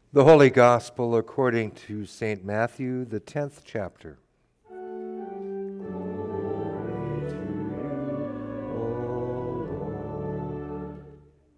The Holy Gospel according to St. Matthew, the 10th chapter. Glory to you, O Lord.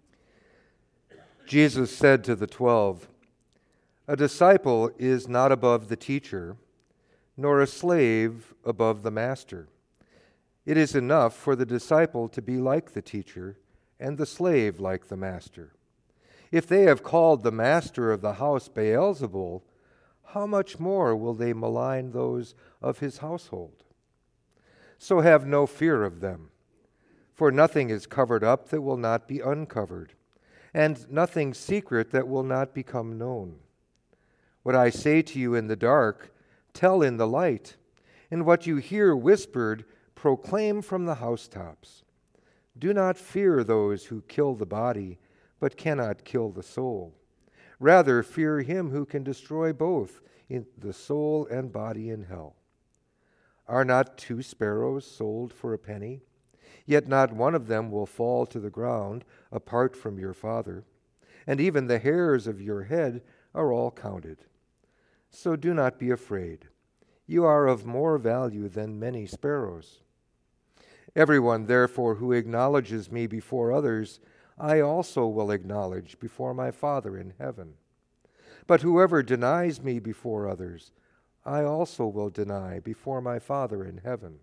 Jesus said to the 12, "A disciple is not above the teacher, nor a slave above the master. It is enough for the disciple to be like the teacher, and the slave like the master. If they have called the master of the house Beelzebul, how much more will they malign those of his household? So have no fear of them, for nothing is covered up that will not be uncovered, and nothing secret that will not become known. What I say to you in the dark, tell in the light, and what you hear whispered, proclaim from the housetops. Do not fear those who kill the body, but cannot kill the soul. Rather, fear him who can destroy both in the soul and body in hell. Are not 2 sparrows sold for a penny? Yet not one of them will fall to the ground apart from your Father, and even the hairs of your head are all counted. So do not be afraid. You are of more value than many sparrows. Everyone, therefore, who acknowledges me before others, I also will acknowledge before my Father in heaven. But whoever denies me before others, I also will deny before my Father in heaven.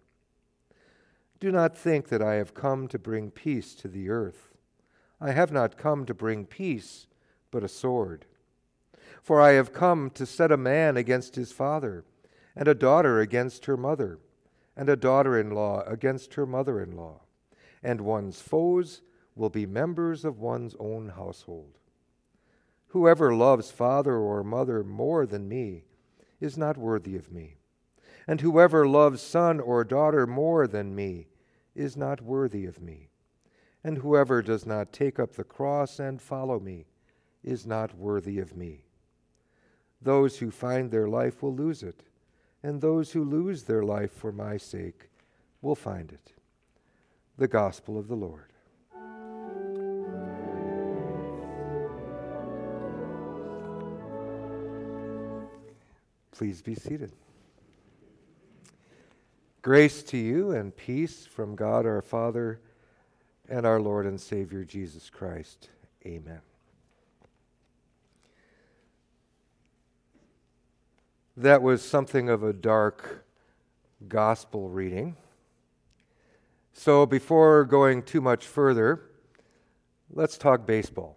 Do not think that I have come to bring peace to the earth. I have not come to bring peace, but a sword. For I have come to set a man against his father, and a daughter against her mother, and a daughter-in-law against her mother-in-law, and one's foes will be members of one's own household. Whoever loves father or mother more than me is not worthy of me, and whoever loves son or daughter more than me is not worthy of me, and whoever does not take up the cross and follow me is not worthy of me. Those who find their life will lose it, and those who lose their life for my sake will find it." The Gospel of the Lord. Please be seated. Grace to you and peace from God our Father and our Lord and Savior Jesus Christ. Amen. That was something of a dark gospel reading. So before going too much further, let's talk baseball.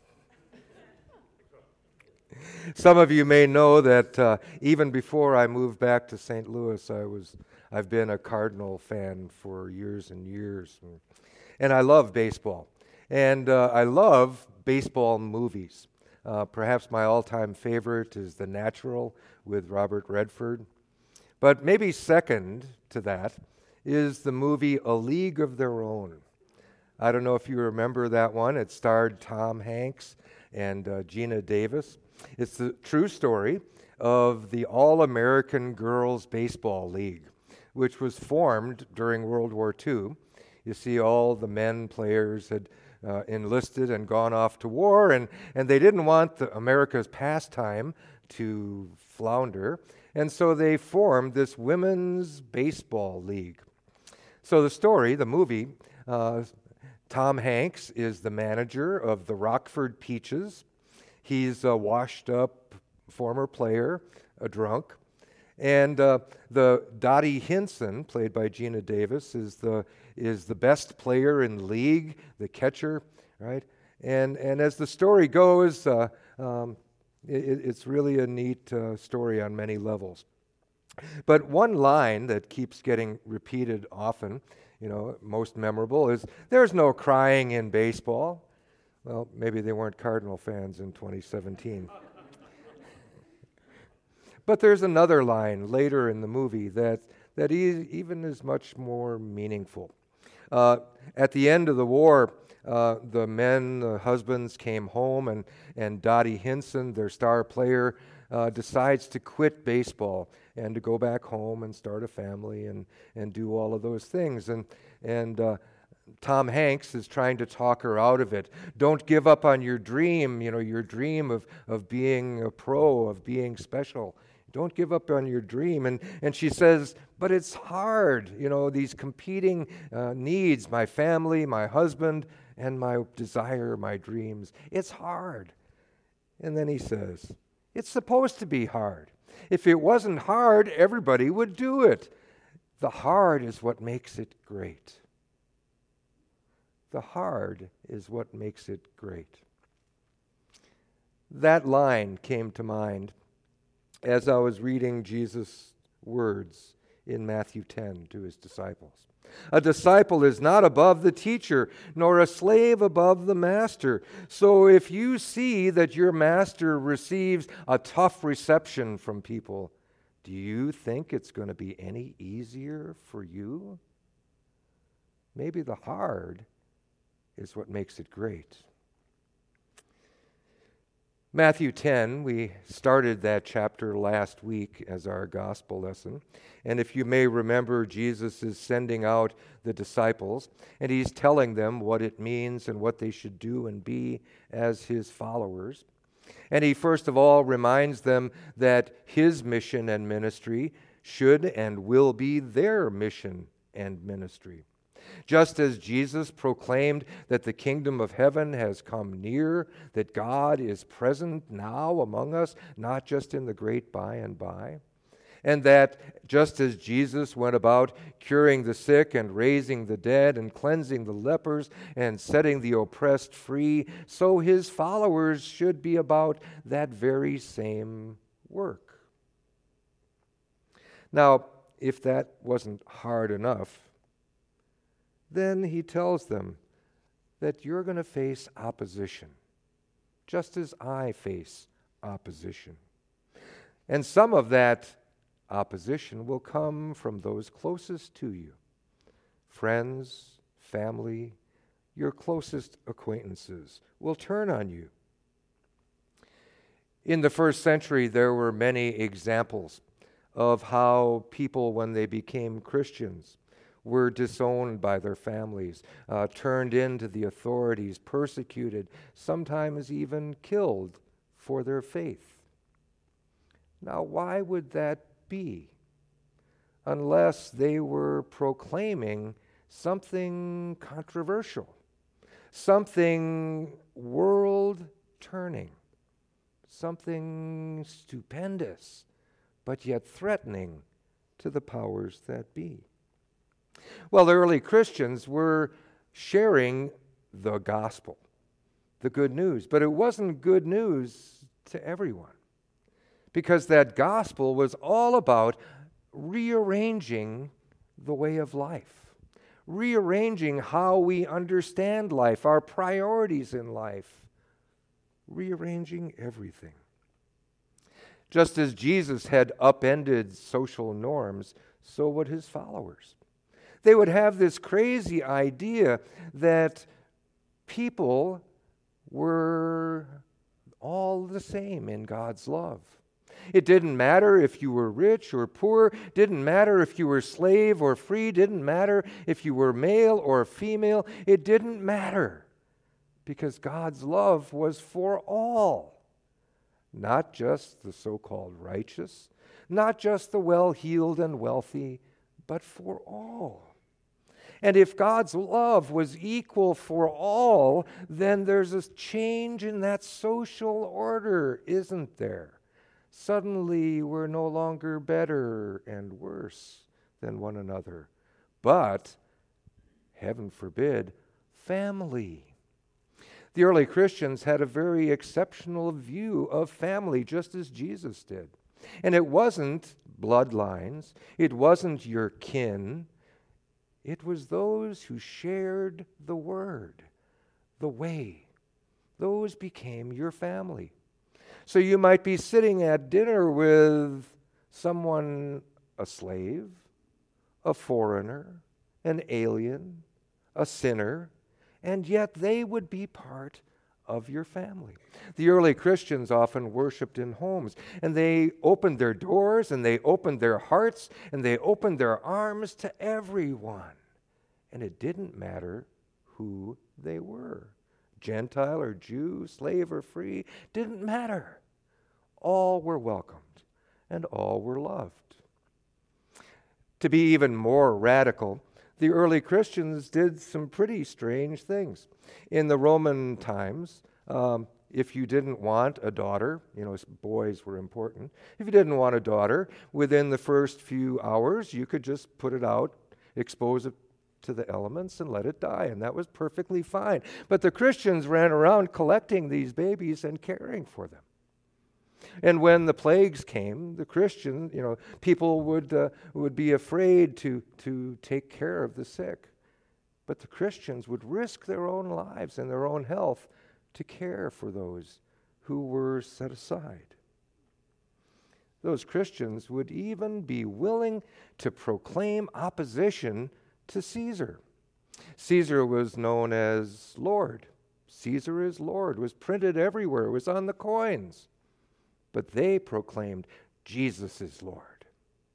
Some of you may know that even before I moved back to St. Louis, I've been a Cardinal fan for years and years, and I love baseball, and I love baseball movies. Perhaps my all-time favorite is The Natural with Robert Redford, but maybe second to that is the movie A League of Their Own. I don't know if you remember that one. It starred Tom Hanks and Geena Davis. It's the true story of the All-American Girls Baseball League, which was formed during World War II. You see, all the men players had enlisted and gone off to war, and they didn't want America's pastime to flounder, and so they formed this women's baseball league. So the story, the movie, Tom Hanks is the manager of the Rockford Peaches. He's a washed-up former player, a drunk. And the Dottie Hinson, played by Geena Davis, is the best player in the league, the catcher, right? And as the story goes, it's really a neat story on many levels. But one line that keeps getting repeated often, most memorable, is "There's no crying in baseball." Well, maybe they weren't Cardinal fans in 2017. But there's another line later in the movie that even is much more meaningful. At the end of the war, the husbands came home, and Dottie Hinson, their star player, decides to quit baseball and to go back home and start a family and do all of those things. And Tom Hanks is trying to talk her out of it. Don't give up on your dream, your dream of being a pro, of being special. Don't give up on your dream. And she says, but it's hard, these competing needs, my family, my husband, and my desire, my dreams. It's hard. And then he says, it's supposed to be hard. If it wasn't hard, everybody would do it. The hard is what makes it great. The hard is what makes it great. That line came to mind as I was reading Jesus' words in Matthew 10 to his disciples. A disciple is not above the teacher, nor a slave above the master. So if you see that your master receives a tough reception from people, do you think it's going to be any easier for you? Maybe the hard is what makes it great. Matthew 10, we started that chapter last week as our gospel lesson. And if you may remember, Jesus is sending out the disciples, and he's telling them what it means and what they should do and be as his followers. And he first of all reminds them that his mission and ministry should and will be their mission and ministry. Just as Jesus proclaimed that the kingdom of heaven has come near, that God is present now among us, not just in the great by and by, and that just as Jesus went about curing the sick and raising the dead and cleansing the lepers and setting the oppressed free, so his followers should be about that very same work. Now, if that wasn't hard enough, then he tells them that you're going to face opposition, just as I face opposition. And some of that opposition will come from those closest to you, friends, family, your closest acquaintances will turn on you. In the first century, there were many examples of how people, when they became Christians, were disowned by their families, turned into the authorities, persecuted, sometimes even killed for their faith. Now, why would that be? Unless they were proclaiming something controversial, something world-turning, something stupendous, but yet threatening to the powers that be. Well, the early Christians were sharing the gospel, the good news, but it wasn't good news to everyone, because that gospel was all about rearranging the way of life, rearranging how we understand life, our priorities in life, rearranging everything. Just as Jesus had upended social norms, so would his followers. They would have this crazy idea that people were all the same in God's love. It didn't matter if you were rich or poor, didn't matter if you were slave or free, didn't matter if you were male or female, it didn't matter, because God's love was for all, not just the so-called righteous, not just the well-heeled and wealthy, but for all. And if God's love was equal for all, then there's a change in that social order, isn't there? Suddenly, we're no longer better and worse than one another, but, heaven forbid, family. The early Christians had a very exceptional view of family, just as Jesus did. And it wasn't bloodlines, it wasn't your kin. It was those who shared the word, the way. Those became your family. So you might be sitting at dinner with someone, a slave, a foreigner, an alien, a sinner, and yet they would be part of your family. The early Christians often worshiped in homes, and they opened their doors, and they opened their hearts, and they opened their arms to everyone. And it didn't matter who they were. Gentile or Jew, slave or free, didn't matter. All were welcomed and all were loved. To be even more radical, the early Christians did some pretty strange things. In the Roman times, if you didn't want a daughter, boys were important. If you didn't want a daughter, within the first few hours, you could just put it out, expose it to the elements, and let it die, and that was perfectly fine. But the Christians ran around collecting these babies and caring for them. And when the plagues came, the Christians, people would be afraid to take care of the sick. But the Christians would risk their own lives and their own health to care for those who were set aside. Those Christians would even be willing to proclaim opposition to Caesar. Caesar was known as Lord. Caesar is Lord, was printed everywhere, was on the coins. But they proclaimed Jesus is Lord.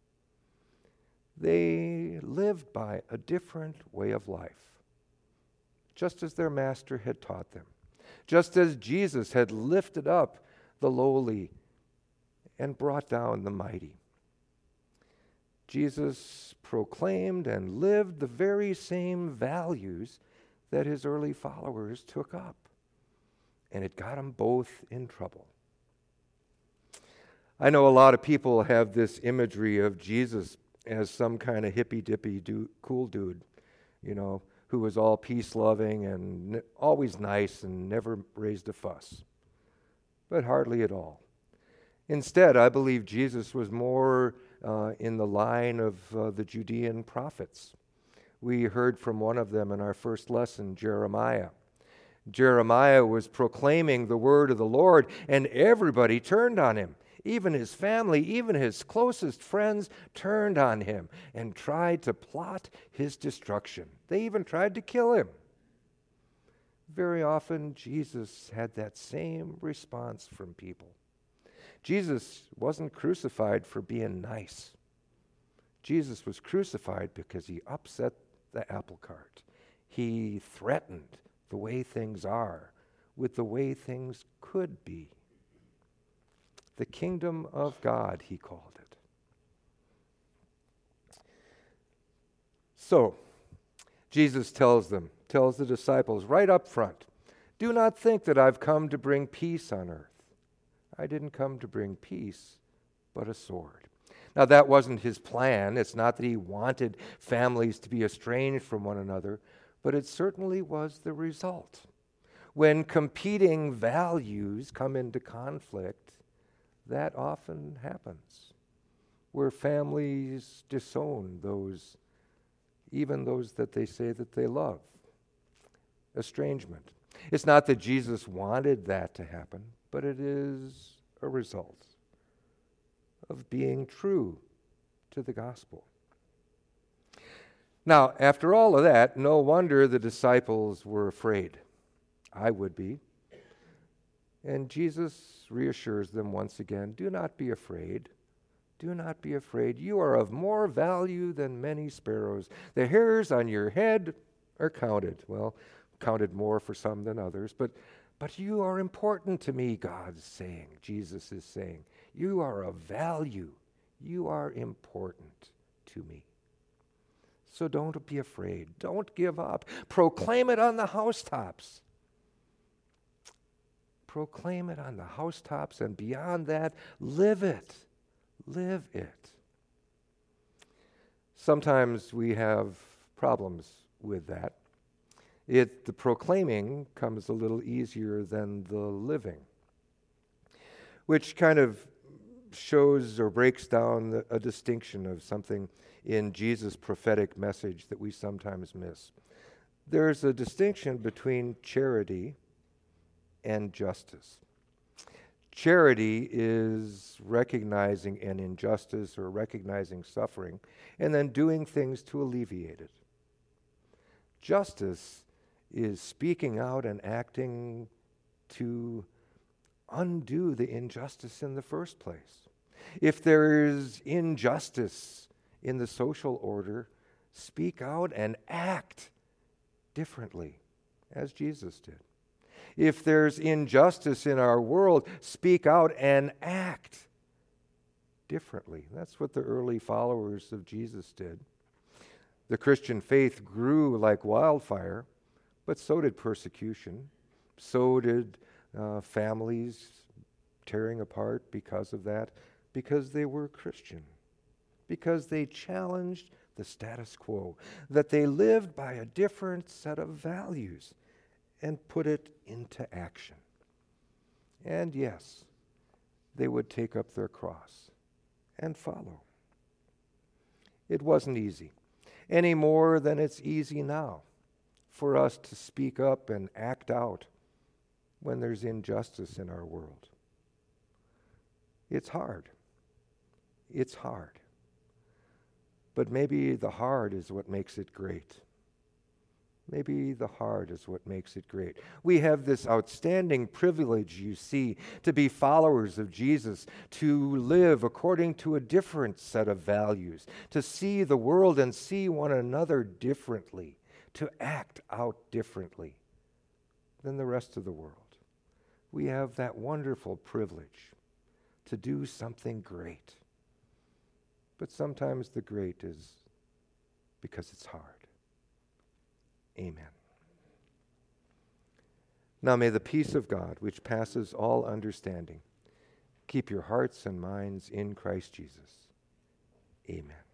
They lived by a different way of life, just as their master had taught them, just as Jesus had lifted up the lowly and brought down the mighty. Jesus proclaimed and lived the very same values that his early followers took up, and it got them both in trouble. I know a lot of people have this imagery of Jesus as some kind of hippy-dippy cool dude, who was all peace-loving and always nice and never raised a fuss. But hardly at all. Instead, I believe Jesus was more in the line of the Judean prophets. We heard from one of them in our first lesson, Jeremiah. Jeremiah was proclaiming the word of the Lord, and everybody turned on him. Even his family, even his closest friends turned on him and tried to plot his destruction. They even tried to kill him. Very often, Jesus had that same response from people. Jesus wasn't crucified for being nice. Jesus was crucified because he upset the apple cart. He threatened the way things are with the way things could be. The kingdom of God, he called it. So, Jesus tells the disciples right up front, do not think that I've come to bring peace on earth. I didn't come to bring peace, but a sword. Now, that wasn't his plan. It's not that he wanted families to be estranged from one another, but it certainly was the result. When competing values come into conflict, that often happens, where families disown those, even those that they say that they love. Estrangement. It's not that Jesus wanted that to happen, but it is a result of being true to the gospel. Now, after all of that, no wonder the disciples were afraid. I would be. And Jesus reassures them once again, do not be afraid. Do not be afraid. You are of more value than many sparrows. The hairs on your head are counted. Well, counted more for some than others, but you are important to me, God's saying. Jesus is saying, you are of value. You are important to me. So don't be afraid. Don't give up. Proclaim it on the housetops. Proclaim it on the housetops, and beyond that, live it. Live it. Sometimes we have problems with that. The proclaiming comes a little easier than the living, which kind of shows or breaks down a distinction of something in Jesus' prophetic message that we sometimes miss. There's a distinction between charity and justice. Charity is recognizing an injustice or recognizing suffering and then doing things to alleviate it. Justice is speaking out and acting to undo the injustice in the first place. If there is injustice in the social order, speak out and act differently. as Jesus did. If there's injustice in our world, speak out and act differently. That's what the early followers of Jesus did. The Christian faith grew like wildfire, but so did persecution. So did families tearing apart because of that, because they were Christian, because they challenged the status quo, that they lived by a different set of values and put it into action. And yes, they would take up their cross and follow. It wasn't easy, any more than it's easy now for us to speak up and act out when there's injustice in our world. It's hard. It's hard. But maybe the hard is what makes it great. Maybe the hard is what makes it great. We have this outstanding privilege, you see, to be followers of Jesus, to live according to a different set of values, to see the world and see one another differently, to act out differently than the rest of the world. We have that wonderful privilege to do something great. But sometimes the great is because it's hard. Amen. Now may the peace of God, which passes all understanding, keep your hearts and minds in Christ Jesus. Amen.